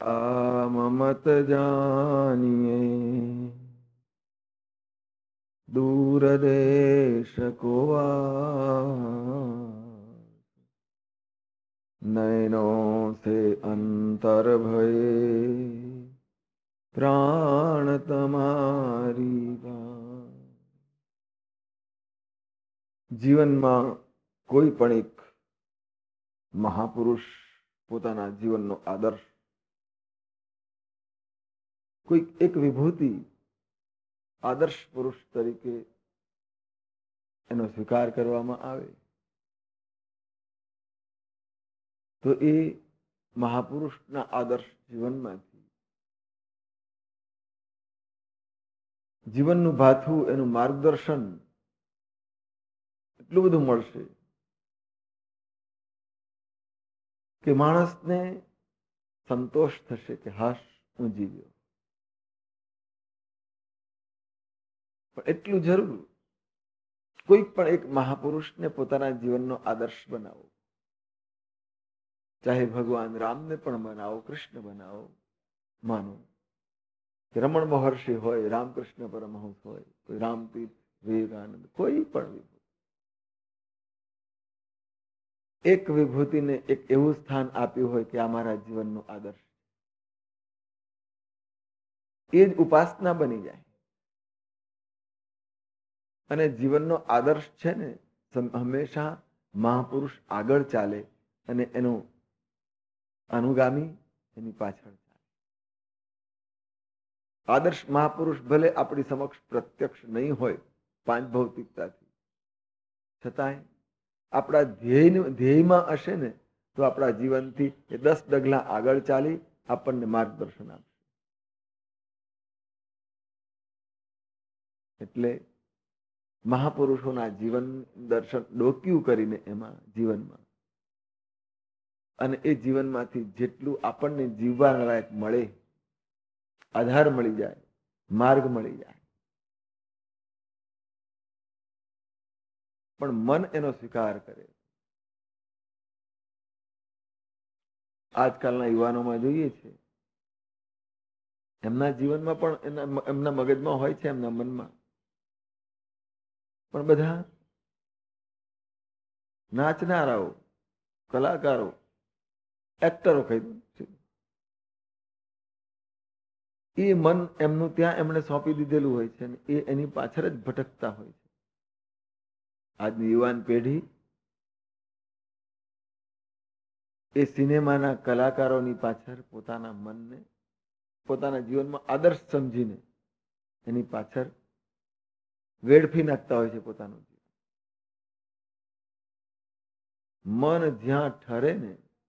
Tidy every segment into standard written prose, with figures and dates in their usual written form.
મત જાનિએ દૂર દેશ કોવા નયનો સે અંતર ભયે પ્રાણ તમારી જીવનમાં કોઈ પણ એક મહાપુરુષ પોતાના જીવનનો આદર્શ, કોઈ એક વિભૂતિ આદર્શ પુરુષ તરીકે એનો સ્વીકાર કરવામાં આવે તો એ મહાપુરુષના આદર્શ જીવનમાંથી જીવનનું ભાથું, એનું માર્ગદર્શન એટલું બધું મળશે કે માણસને સંતોષ થશે કે હાશ હું જીવ્યો. પણ એટલું જરૂર કોઈ પણ એક મહાપુરુષને પોતાના જીવનનો આદર્શ બનાવો. ચાહે ભગવાન રામને પણ બનાવો, કૃષ્ણ બનાવો, માનો કે રમણ મહર્ષિ હોય, રામકૃષ્ણ પરમહંસ હોય, કોઈ રામતીર્થ, વિવેકાનંદ, કોઈ પણ વિભૂતિ, એક વિભૂતિને એક એવું સ્થાન આપ્યું હોય કે આ મારા જીવનનો આદર્શ, એ જ ઉપાસના બની જાય. અને જીવનનો આદર્શ છે ને હંમેશા મહાપુરુષ આગળ ચાલે અને એનો અનુગામી એની પાછળ ચાલે. આદર્શ મહાપુરુષ ભલે આપણી સમક્ષ પ્રત્યક્ષ નહીં હોય પાંચ ભૌતિકતાથી, છતાંય આપણા ધ્યેયમાં હશે ને તો આપણા જીવનથી એ 10 ડગલા આગળ ચાલી આપણને માર્ગદર્શન આપશે. એટલે મહાપુરુષોના જીવન દર્શન ડોક્યું કરીને એમાં જીવનમાં, અને એ જીવનમાંથી જેટલું આપણને જીવવા લાયક મળે, આધાર મળી જાય, માર્ગ મળી જાય, પણ મન એનો સ્વીકાર કરે. આજકાલના યુવાનોમાં જોઈએ છે, એમના જીવનમાં પણ એમના મગજમાં હોય છે, એમના મનમાં પણ બધા નાચનારાઓ, કલાકારો, એક્ટરો કહી દો, એ મન એમનું ત્યાં એમણે સોંપી દીધેલું હોય છે અને એ એની પાછળ જ ભટકતા હોય છે. આજની યુવાન પેઢી એ સિનેમાના કલાકારોની પાછળ પોતાના મનને, પોતાના જીવનમાં આદર્શ સમજીને એની પાછળ વેડફી નાખતા હોય છે પોતાનું જીવન. મન જ્યાં ઠરે ને,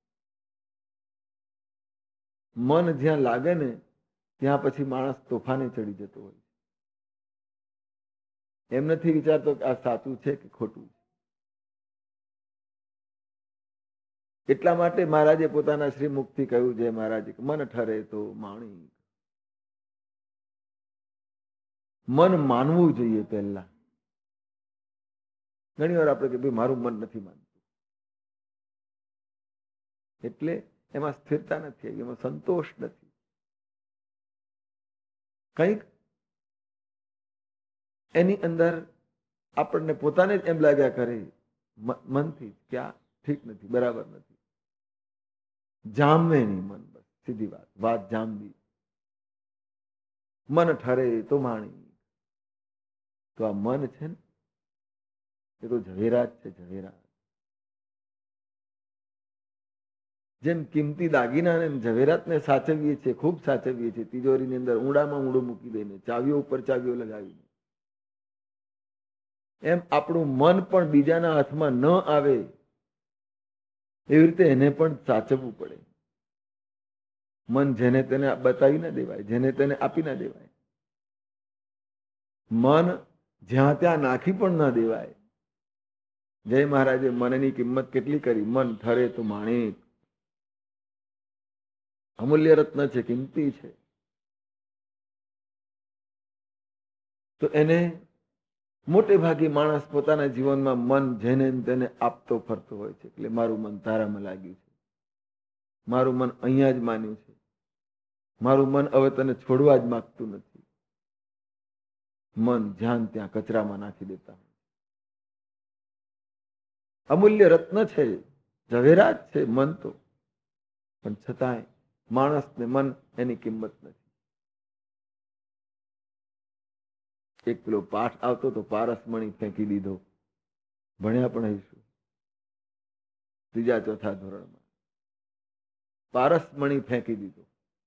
મન જ્યાં લાગે ને ત્યાં પછી માણસ તોફાને ચડી જતો હોય. એમ નથી વિચારતો કે આ સાચું છે કે ખોટું છે. એટલા માટે મહારાજે પોતાના શ્રીમુખથી કહ્યું છે, મહારાજે મન ઠરે તો માણી. મન માનવું જોઈએ પહેલા. ઘણી વાર આપણે કે ભાઈ મારું મન નથી માનતું, એટલે એમાં સ્થિરતા નથી આવી, એમાં સંતોષ નથી. કંઈક એની અંદર આપણને પોતાને જ એમ લાગ્યા કરે મનથી કે આ ઠીક નથી, બરાબર નથી. જામે નહીં મન, બસ સીધી વાત જામવી. મન ઠરે તો માણી. તો આ મન છે ને એ તો ઝવેરાત છે, ઝવેરાત. જેમ કિંમતી દાગીના ને ઝવેરાતને સાચવીએ છીએ, ખૂબ સાચવીએ છીએ, તિજોરીની અંદર ઊંડામાં ઊંડું મૂકી દઈને, ચાવીઓ ઉપર ચાવીઓ લગાવીને, એમ આપણું મન પણ બીજાના હાથમાં ન આવે એવી રીતે એને પણ સાચવવું પડે. મન જેને તેને બતાવી ના દેવાય, જેને તેને આપી ના દેવાય. મન જ્યાં ત્યાં નાખી પણ ના દેવાય. જય મહારાજે મનની કિંમત કેટલી કરી. મન ઠરે તો માણેક. અમૂલ્ય રત્ન છે, કિંમતી છે. તો એને મોટે ભાગે માણસ પોતાના જીવનમાં મન જેને તેને આપતો ફરતો હોય છે. એટલે મારું મન તારામાં લાગ્યું છે, મારું મન અહીંયા જ માન્યું છે, મારું મન હવે તને છોડવા જ માંગતું નથી. મન જ્યાં ત્યાં કચરામાં નાખી દેતા. અમૂલ્ય રત્ન છે, ઝવેરાત છે મન તો, પણ છતાંય માણસને મન એની કિંમત નથી. એક પેલો પાઠ આવતો તો પારસમણી ફેંકી દીધો, ભણ્યા પણ હઈશું ત્રીજા ચોથા ધોરણમાં. પારસમણી ફેંકી દીધો.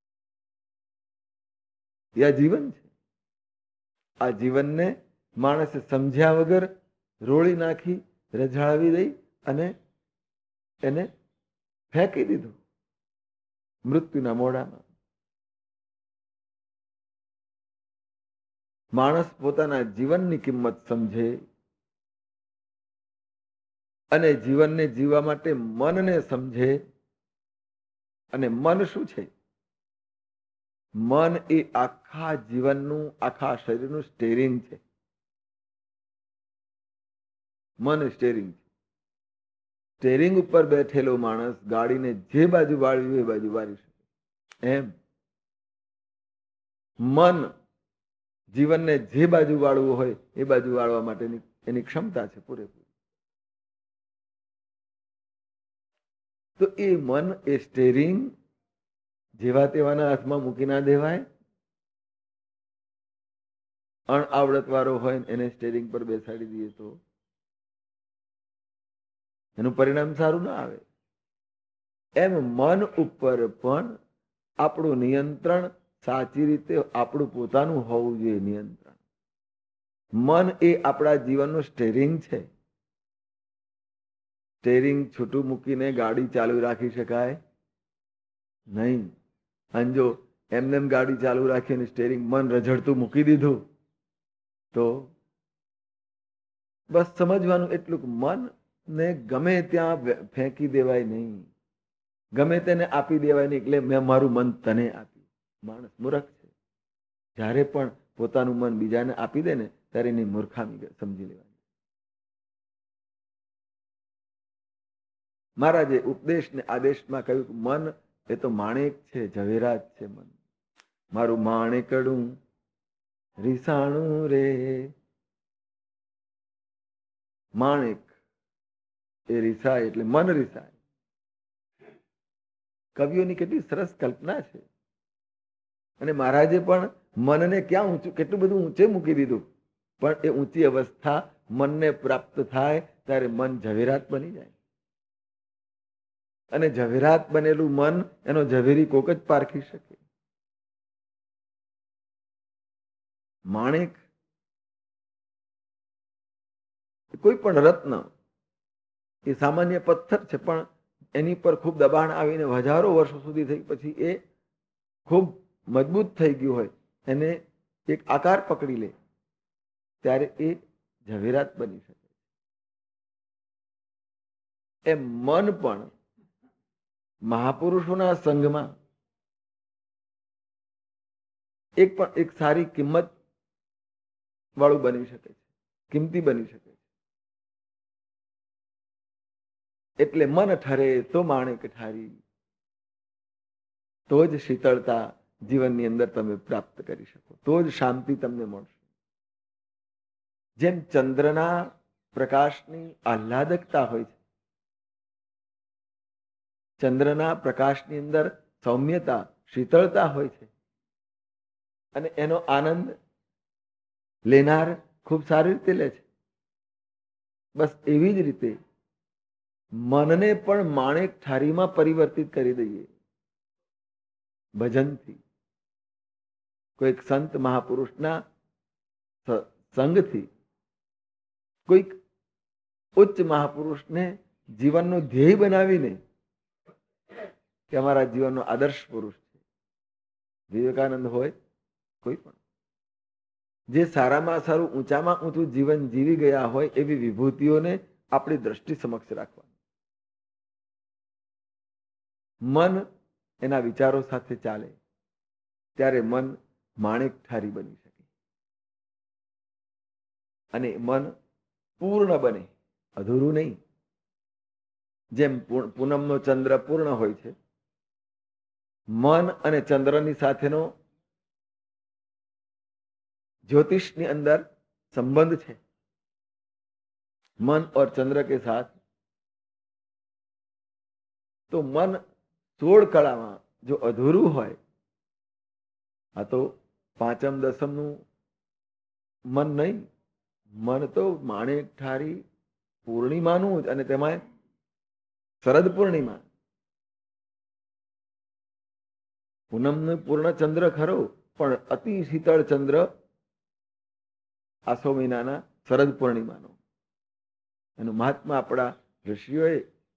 એ આ જીવન છે. આ જીવનને માણસે સમજ્યા વગર રોળી નાખી, રઝાળવી દઈ અને એને ફેંકી દીધું મૃત્યુના મોઢામાં. માણસ પોતાના જીવનની કિંમત સમજે અને જીવનને જીવવા માટે મનને સમજે. અને મન શું છે? મન એ આખા જીવનનું, આખા શરીરનું સ્ટેરિંગ છે. મન સ્ટેરિંગ છે. સ્ટેરિંગ ઉપર બેઠેલો માણસ ગાડીને જે બાજુ વાળવી એ બાજુ વાળી શકે. એમ મન જીવનને જે બાજુ વાળવું હોય એ બાજુ વાળવા માટેની એની ક્ષમતા છે પૂરેપૂરી. તો એ મન, એ સ્ટેરિંગ જેવા તેવાના હાથમાં મૂકી ના દેવાય. અણઆવડત વાળો હોય એને સ્ટેરિંગ પર બેસાડી દઈએ તો એનું પરિણામ સારું ના આવે. એમ મન ઉપર પણ આપણું નિયંત્રણ સાચી રીતે આપણું પોતાનું હોવું જોઈએ. નિયંત્રણ. મન એ આપણા જીવનનું સ્ટેરિંગ છે. સ્ટેરિંગ છૂટું મૂકીને ગાડી ચાલુ રાખી શકાય નહીં. અને જો એમને ગાડી ચાલુ રાખીને સ્ટેરિંગ મન રઝળતું મૂકી દીધું તો બસ સમજવાનું એટલું કે મન ને ગમે ત્યાં ફેંકી દેવાય નહીં, ગમે તેને આપી દેવાય નહીં. એટલે મેં મારું મન તને આપ્યું. માણસ મૂર્ખ છે. જ્યારે પણ પોતાનું મન બીજાને આપી દે ને ત્યારે એની મૂર્ખામી સમજી લેવાની. મહારાજે ઉપદેશ ને આદેશમાં કહ્યું કે મન એ તો માણેક છે, ઝવેરાત છે. મન મારું માણેકડું રીસાણું રે. માણેક એ રીસાય એટલે મન રીસાય. કવિઓની કેટલી સરસ કલ્પના છે. અને મહારાજે પણ મનને ક્યાં ઊંચું, કેટલું બધું ઊંચે મૂકી દીધું. પણ એ ઊંચી અવસ્થા મનને પ્રાપ્ત થાય ત્યારે મન ઝવેરાત બની જાય. અને ઝવેરાત બનેલું મન એનો ઝવેરી કોક જ પારખી શકે. માણેક કોઈ પણ રત્ન એ સામાન્ય પથ્થર છે, પણ એની પર ખૂબ દબાણ આવીને હજારો વર્ષો સુધી થઈ પછી એ ખૂબ મજબૂત થઈ ગયું હોય, એને એક આકાર પકડી લે ત્યારે એ ઝવેરાત બની શકે. એમ મન પણ મહાપુરુષોના સંઘમાં એક સારી કિંમત વાળું બની શકે છે, કિંમતી બની શકે છે. એટલે મન ઠરે તો માણેક ઠારી. તો જ શીતળતા જીવનની અંદર તમે પ્રાપ્ત કરી શકો, તો જ શાંતિ તમને મળશે. જેમ ચંદ્રના પ્રકાશની આહ્લાદકતા હોય છે, ચંદ્રના પ્રકાશની અંદર સૌમ્યતા, શીતળતા હોય છે, અને એનો આનંદ લેનાર ખૂબ સારી રીતે લે છે. બસ એવી જ રીતે મનને પણ માણેક ઠારીમાં પરિવર્તિત કરી દઈએ ભજનથી, કોઈક સંત મહાપુરુષના સંગથી, કોઈક ઉચ્ચ મહાપુરુષને જીવનનો ધ્યેય બનાવીને કે અમારા જીવનનો આદર્શ પુરુષ છે. વિવેકાનંદ હોય, કોઈ પણ જે સારામાં સારું, ઊંચામાં ઊંચું જીવન જીવી ગયા હોય એવી વિભૂતિઓને આપણી દ્રષ્ટિ સમક્ષ રાખવાની. મન એના વિચારો સાથે ચાલે ત્યારે મન માણેક ઠારી બની શકે અને મન પૂર્ણ બને, અધૂરું નહીં. જેમ પૂનમનો ચંદ્ર પૂર્ણ હોય છે મન અને ચંદ્રની સાથેનો ज्योतिषની અંદર संबंध છે, मन और चंद्र के साथ। तो मन 16 કળામાં જો અધૂરું હોય, આ તો પાંચમ દસમનું મન નહીં, મન તો માણેક ઠારી પૂર્ણિમાનું જ, અને તેમાં શરદ પૂર્ણિમા, પૂનમનો પૂર્ણ ચંદ્ર ખરો, પણ અતિ શીતળ ચંદ્ર આસો મહિનાના શરદ પૂર્ણિમાનો. એનું મહાત્મા આપણા ઋષિઓએ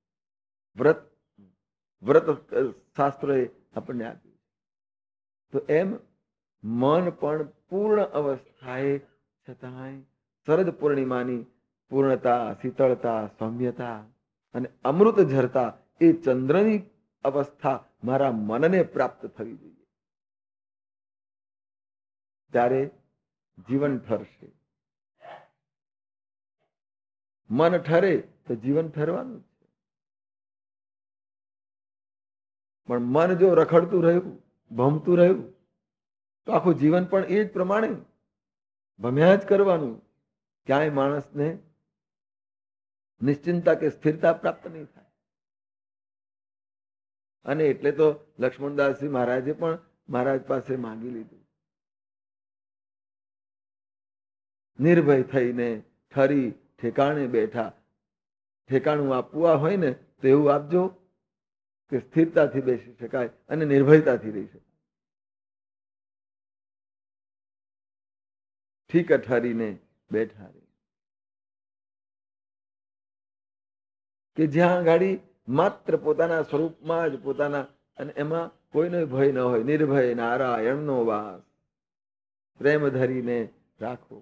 વ્રત શાસ્ત્રોએ આપણને આપ્યું. તો એમ મન પણ પૂર્ણ અવસ્થાએ છતાંય શરદ પૂર્ણિમાની પૂર્ણતા, શીતળતા, સૌમ્યતા અને અમૃત ઝરતા એ ચંદ્રની અવસ્થા મારા મનને પ્રાપ્ત થવી જોઈએ, ત્યારે જીવન ઠરશે. મન ઠરે તો જીવન ઠરવાનું છે. પણ મન જો રખડતું રહ્યું, ભમતું રહ્યું, તો આખું જીવન પણ એ જ પ્રમાણે ભમ્યા જ કરવાનું. ક્યાંય માણસને નિશ્ચિંતા કે સ્થિરતા પ્રાપ્ત નહીં થાય. અને એટલે તો લક્ષ્મણદાસજી મહારાજે પણ મહારાજ પાસે માંગી લીધું, નિર્ભય થઈને ઠરી ઠેકાણે બેઠા. ઠેકાણું આપવું હોય ને તો એવું આપજો કે સ્થિરતાથી બેસી શકાય અને નિર્ભયતાથી રહી શકાય. ઠીક ઠરીને બેઠા રહે, કે જ્યાં ગાડી માત્ર પોતાના સ્વરૂપમાં જ પોતાના, અને એમાં કોઈનો ભય ન હોય. નિર્ભય નારાયણનો વાસ, પ્રેમ ધરીને રાખો.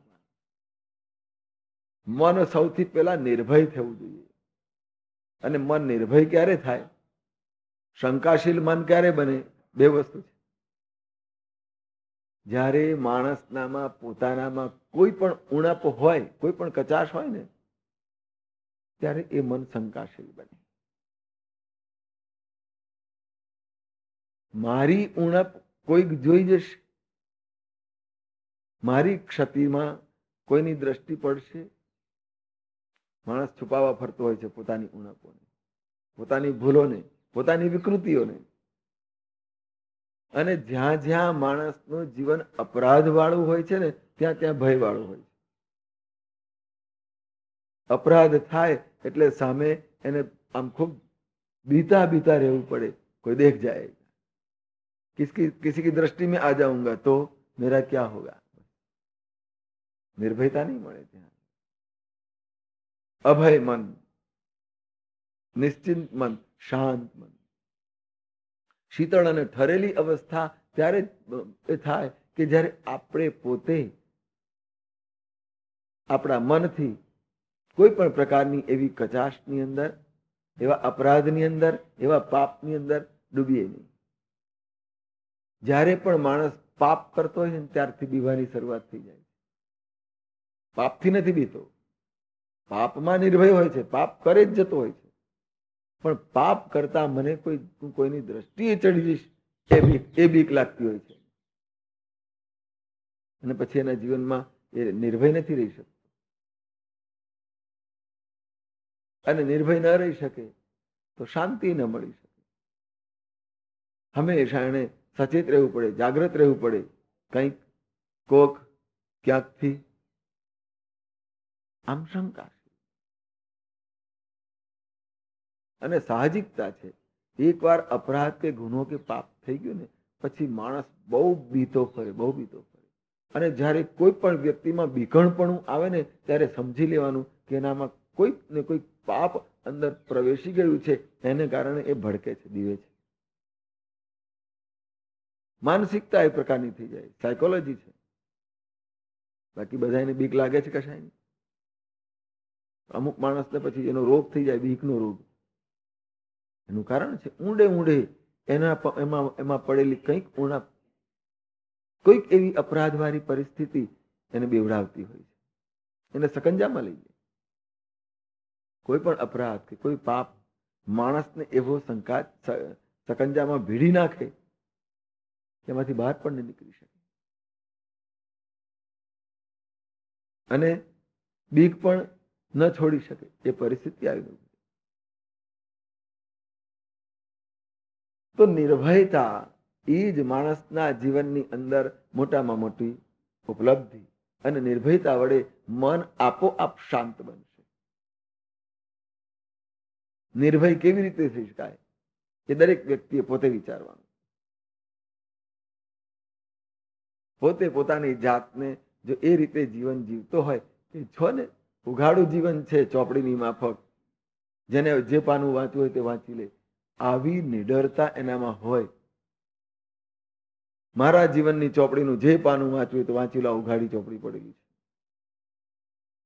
મન સૌથી પહેલા નિર્ભય થવું જોઈએ. અને મન નિર્ભય ક્યારે થાય? શંકાશીલ મન ક્યારે બને? બે વસ્તુ છે. જ્યારે માણસનામાં પોતાનામાં કોઈ પણ ઉણપ હોય, કોઈ પણ કચાશ હોય ને, ત્યારે એ મન શંકાશીલ બને. મારી ઉણપ કોઈક જોઈ જશે, મારી ક્ષતિમાં કોઈની દ્રષ્ટિ પડશે. માણસ છુપાવવા ફરતો હોય છે પોતાની ઉણપોને, પોતાની ભૂલોને, પોતાની વિકૃતિઓને. અને જ્યાં જ્યાં માણસનું જીવન અપરાધ વાળું હોય છે ને, ત્યાં ત્યાં ભય વાળું હોય છે. અપરાધ થાય એટલે સામે એને આમ ખૂબ બીતા બીતા રહેવું પડે. કોઈ દેખ જાય, किसी की दृष्टि में आ जाऊंगा तो मेरा क्या होगा? निर्भयता नहीं મળે ત્યાં. અભય મન, નિશ્ચિંત મન, શાંત મન, શીતળ અને ઠરેલી અવસ્થા ત્યારે એ થાય કે જ્યારે આપણે પોતે આપણા મનથી કોઈ પણ પ્રકારની એવી કચાશની અંદર, એવા અપરાધની અંદર, એવા પાપની અંદર ડૂબીએ નહીં. જ્યારે પણ માણસ પાપ કરતો હોય ને ત્યારથી બીવાની શરૂઆત થઈ જાય. પાપથી નથી બીતો, પાપમાં નિર્ભય હોય છે, પાપ કરે જ જતો હોય છે. પણ પાપ કરતા મને કોઈની દ્રષ્ટિએ ચડી જઈશ એ બીક લાગતી હોય છે. અને પછી એના જીવનમાં એ નિર્ભય નથી રહી શકતો. અને નિર્ભય ન રહી શકે તો શાંતિ ન મળી શકે. હંમેશા એને સચેત રહેવું પડે, જાગૃત રહેવું પડે. કંઈક કોક ક્યાંકથી આમ શંકા છે. અને સાહજિકતા છે. એકવાર અપરાધ કે ગુનો કે પાપ થઈ ગયું ને પછી માણસ બહુ બીતો ફરે, બહુ બીતો ફરે. અને જ્યારે કોઈ પણ વ્યક્તિમાં બીકણપણું આવે ને ત્યારે સમજી લેવાનું કે એનામાં કોઈક ને કોઈક પાપ અંદર પ્રવેશી ગયું છે. એને કારણે એ ભડકે છે, દીવે છે. માનસિકતા એ પ્રકારની થઈ જાય, સાયકોલોજી છે. બાકી બધાને બીક લાગે છે કશાયની. અમુક માણસને પછી એનો રોગ થઈ જાય, બીકનો રોગ. એનું કારણ છે ઊંડે ઊંડે એમાં પડેલી કંઈક ઉણપ, કોઈક એવી અપરાધવાળી પરિસ્થિતિ એને બેવડાવતી હોય છે, એને સકંજામાં લઈ જાય. કોઈ પણ અપરાધ કે કોઈ પાપ માણસને એવો સકંજામાં ભીડી નાખે તેમાંથી બહાર પણ નહીં નીકળી શકે. અને બીક પણ ન છોડી શકે એ પરિસ્થિતિ આવી ગઈ. તો નિર્ભયતા એ જ માણસના જીવનની અંદર મોટામાં મોટી ઉપલબ્ધિ. અને નિર્ભયતા વડે મન આપોઆપ શાંત બનશે. નિર્ભય કેવી રીતે થઈ શકાય એ દરેક વ્યક્તિએ પોતે વિચારવાનું. પોતે પોતાની જાતને જો એ રીતે જીવન જીવતો હોય કે છો ને ઉઘાડું જીવન છે ચોપડીની માફક, જેને જે પાનું વાંચવું હોય તે વાંચી લે, આવી નિડરતા એનામાં હોય. મારા જીવનની ચોપડીનું જે પાનું વાંચવું હોય તો વાંચી લો, ઉઘાડી ચોપડી પડેલી છે.